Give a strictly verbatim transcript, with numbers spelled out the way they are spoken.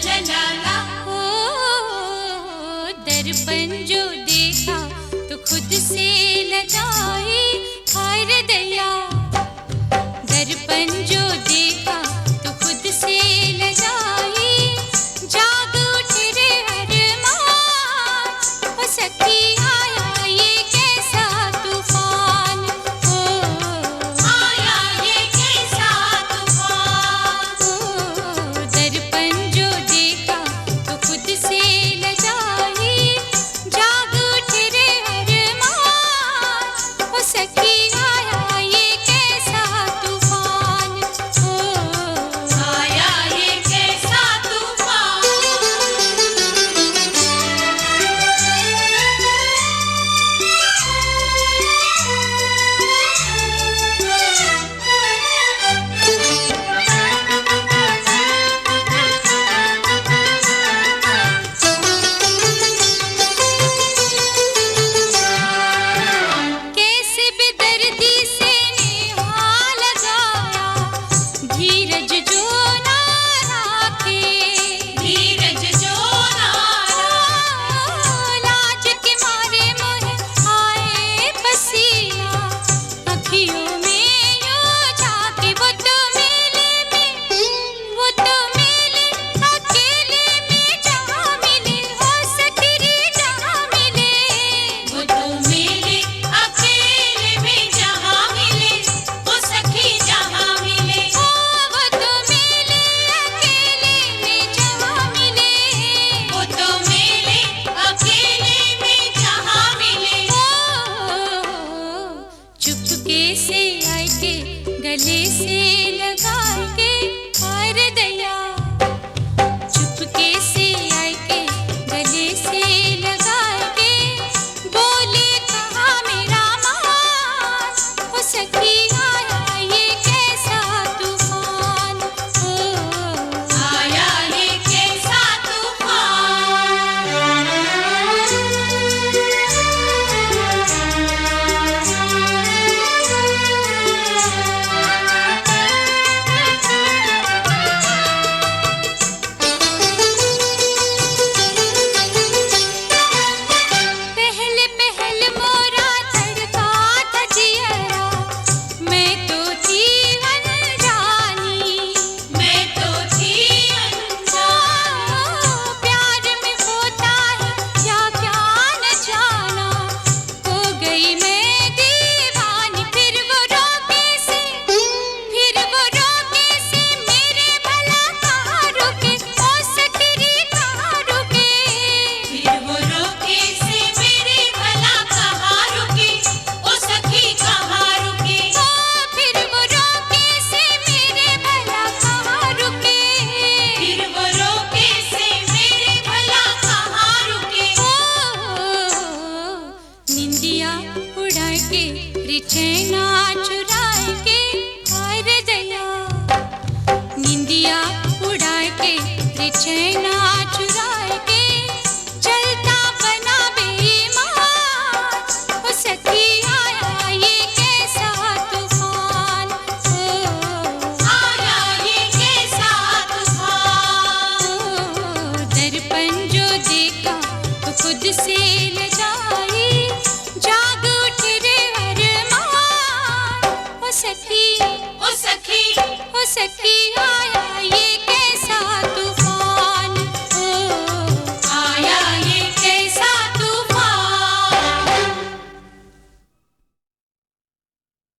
ला ला ला। ओ दर्पण जो देखा तो खुद से लजाए, हाय रे दैया। दर्पण जो देखा तो खुद से लजाए, जाग उठे रे अरमान। ओ सखी आया ये कैसा तूफान, ओ आया ये कैसा तूफान। ओ दर्पण जो देखा तो खुद से लजाए, जाग उठे रे अरमान। ओ सखी आया ये कैसा तूफान, ओ आया ये कैसा तूफान। कैसे बेदर्दी से नेहा लगाया, धीरज जो ना राखे। धीरज जो ना लाज के मारे मोहे आए पसीना, अखियों में यूं झांके। वो तो मेले में, वो तो मेले अकेले में जहाँ मिले, हो सखी रे जहाँ मिले। वो तो मिले अकेले में जहाँ मिले, वो सखी जहाँ मिले। ओ वो तो मेले अकेले में जहाँ मिले, वो तो मिले अकेले में जहाँ मिले। ओ चुपके से आए के गले से लगा के, हाय रे दैया। चुपके से आए के गले से लगा के, बोले कहाँ मेरा मान। ओ सखी आया ये कैसा तूफान, ओ आया ये कैसा पहले पहल मोरा धड़का था जियरा, मैं तो थी अनजानी। मैं तो थी अनजान। प्यार में होता है क्या क्या न जाना, हो गई मैं दीवानी। फिर वो रोके से, फिर वो रोके से मेरे भला कहाँ रुके, ओ सखी रे कहाँ रुके। फिर वो रोके से मेरे भला कहाँ रुके, ओ सखी कहाँ रुके। ओ फिर वो रोके से मेरे भला कहाँ रुके। फिर वो रोके से मेरे भला कहाँ रुके। ओ निंदिया उड़ा के रे चैना चुराए के, हाय रे दैया। निंदिया उड़ा के रे चैना चुराए के, चलता बना बेईमान। ओ सखी आया ये कैसा तूफान, ओ आया ये कैसा तूफान। ओ दर्पण जो देखा तो खुद से लजाए, जाग उठे रे अरमान। ओ सखी, ओ सखी ओ सखी आया ये